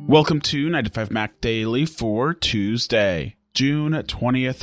Welcome to 95 Mac Daily for Tuesday, June 20th,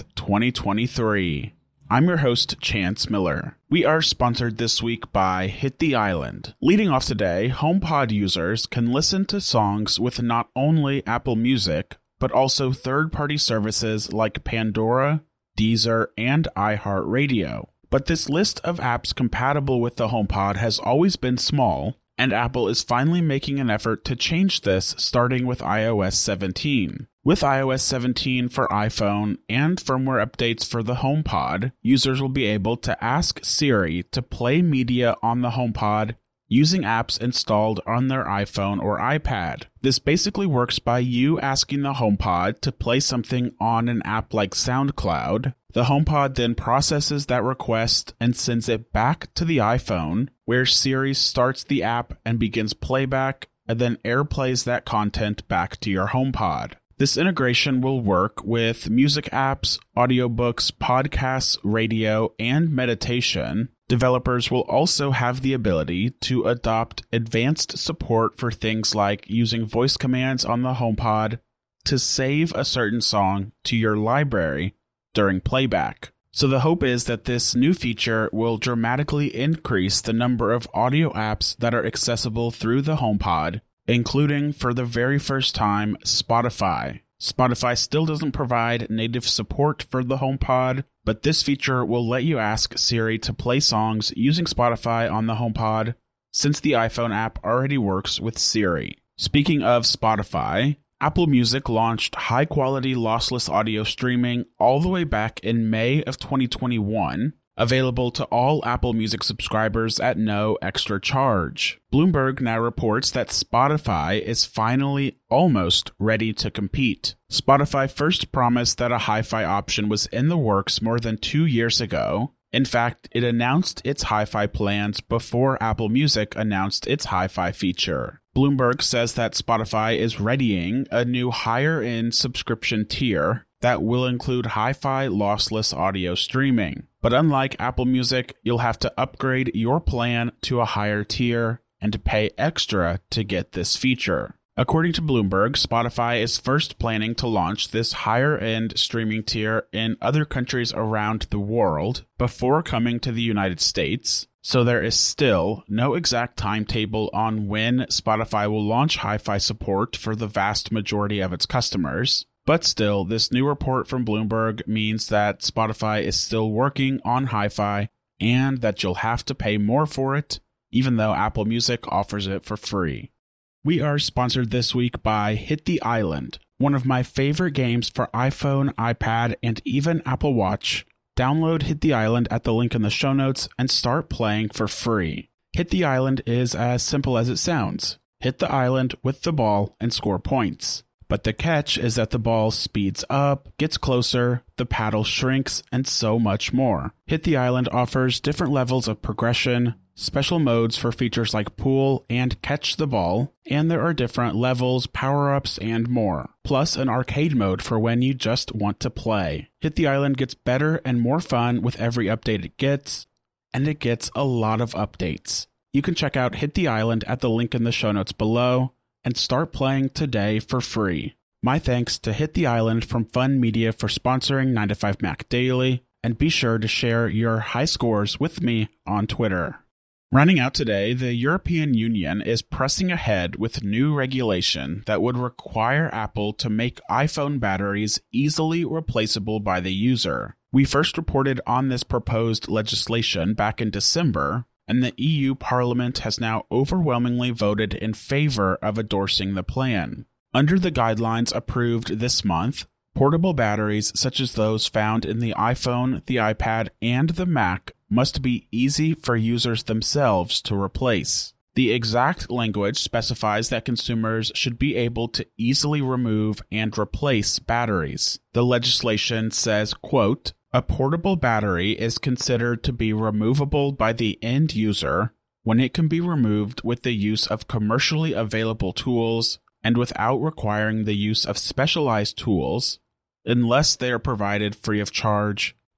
2023. I'm your host, Chance Miller. We are sponsored this week by Hit the Island. Leading off today, HomePod users can listen to songs with not only Apple Music, but also third-party services like Pandora, Deezer, and iHeartRadio. But this list of apps compatible with the HomePod has always been small, and Apple is finally making an effort to change this starting with iOS 17. With iOS 17 for iPhone and firmware updates for the HomePod, users will be able to ask Siri to play media on the HomePod using apps installed on their iPhone or iPad. This basically works by you asking the HomePod to play something on an app like SoundCloud. The HomePod then processes that request and sends it back to the iPhone, where Siri starts the app and begins playback, and then airplays that content back to your HomePod. This integration will work with music apps, audiobooks, podcasts, radio, and meditation. Developers will also have the ability to adopt advanced support for things like using voice commands on the HomePod to save a certain song to your library during playback. So the hope is that this new feature will dramatically increase the number of audio apps that are accessible through the HomePod, including, for the very first time, Spotify. Spotify still doesn't provide native support for the HomePod, but this feature will let you ask Siri to play songs using Spotify on the HomePod, since the iPhone app already works with Siri. Speaking of Spotify, Apple Music launched high-quality lossless audio streaming all the way back in May of 2021, available to all Apple Music subscribers at no extra charge. Bloomberg now reports that Spotify is finally almost ready to compete. Spotify first promised that a hi-fi option was in the works more than 2 years ago. In fact, it announced its hi-fi plans before Apple Music announced its hi-fi feature. Bloomberg says that Spotify is readying a new higher-end subscription tier that will include hi-fi lossless audio streaming. But unlike Apple Music, you'll have to upgrade your plan to a higher tier and pay extra to get this feature. According to Bloomberg, Spotify is first planning to launch this higher-end streaming tier in other countries around the world before coming to the United States, so there is still no exact timetable on when Spotify will launch hi-fi support for the vast majority of its customers. But still, this new report from Bloomberg means that Spotify is still working on hi-fi and that you'll have to pay more for it, even though Apple Music offers it for free. We are sponsored this week by Hit the Island, one of my favorite games for iPhone, iPad, and even Apple Watch. Download Hit the Island at the link in the show notes and start playing for free. Hit the Island is as simple as it sounds. Hit the island with the ball and score points. But the catch is that the ball speeds up, gets closer, the paddle shrinks, and so much more. Hit the Island offers different levels of progression, special modes for features like pool and catch the ball, and there are different levels, power-ups, and more. Plus an arcade mode for when you just want to play. Hit the Island gets better and more fun with every update it gets, and it gets a lot of updates. You can check out Hit the Island at the link in the show notes below, and start playing today for free. My thanks to Hit the Island from Fun Media for sponsoring 95 Mac Daily, and be sure to share your high scores with me on Twitter. Running out today, the European Union is pressing ahead with new regulation that would require Apple to make iPhone batteries easily replaceable by the user. We first reported on this proposed legislation back in December, and the EU Parliament has now overwhelmingly voted in favor of endorsing the plan. Under the guidelines approved this month, portable batteries such as those found in the iPhone, the iPad, and the Mac must be easy for users themselves to replace. The exact language specifies that consumers should be able to easily remove and replace batteries. The legislation says, quote, "A portable battery is considered to be removable by the end user when it can be removed with the use of commercially available tools and without requiring the use of specialized tools, unless they are provided free of charge,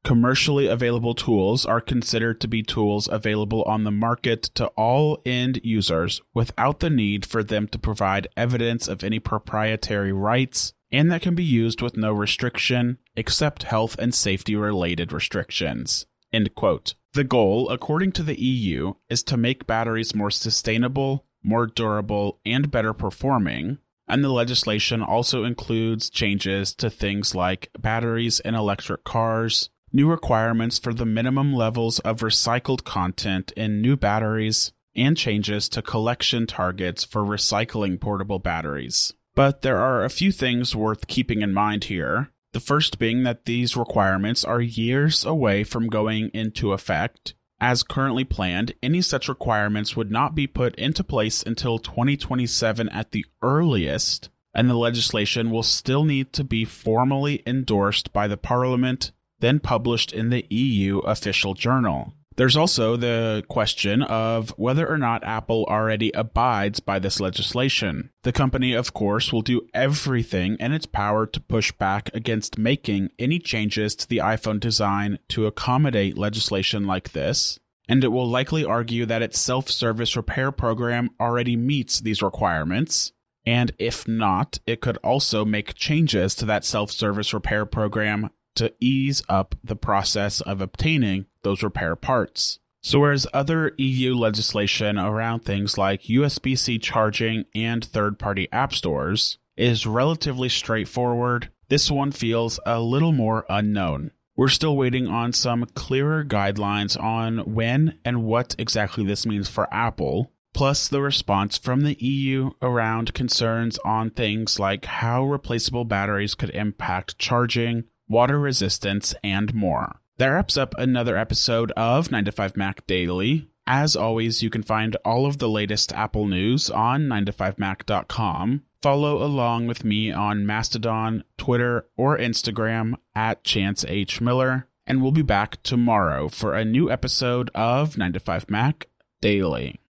Commercially available tools are considered to be tools available on the market to all end users without the need for them to provide evidence of any proprietary rights, and that can be used with no restriction except health and safety related restrictions. End quote. The goal, according to the EU, is to make batteries more sustainable, more durable, and better performing, and the legislation also includes changes to things like batteries in electric cars, new requirements for the minimum levels of recycled content in new batteries, and changes to collection targets for recycling portable batteries. But there are a few things worth keeping in mind here. The first being that these requirements are years away from going into effect. As currently planned, any such requirements would not be put into place until 2027 at the earliest, and the legislation will still need to be formally endorsed by the Parliament, then published in the EU official journal. There's also the question of whether or not Apple already abides by this legislation. The company, of course, will do everything in its power to push back against making any changes to the iPhone design to accommodate legislation like this, and it will likely argue that its self-service repair program already meets these requirements, and if not, it could also make changes to that self-service repair program to ease up the process of obtaining those repair parts. So whereas other EU legislation around things like USB-C charging and third-party app stores is relatively straightforward, this one feels a little more unknown. We're still waiting on some clearer guidelines on when and what exactly this means for Apple, plus the response from the EU around concerns on things like how replaceable batteries could impact charging, water resistance, and more. That wraps up another episode of 9to5Mac Daily. As always, you can find all of the latest Apple news on 9to5mac.com. Follow along with me on Mastodon, Twitter, or Instagram at Chance H. Miller, and we'll be back tomorrow for a new episode of 9to5Mac Daily.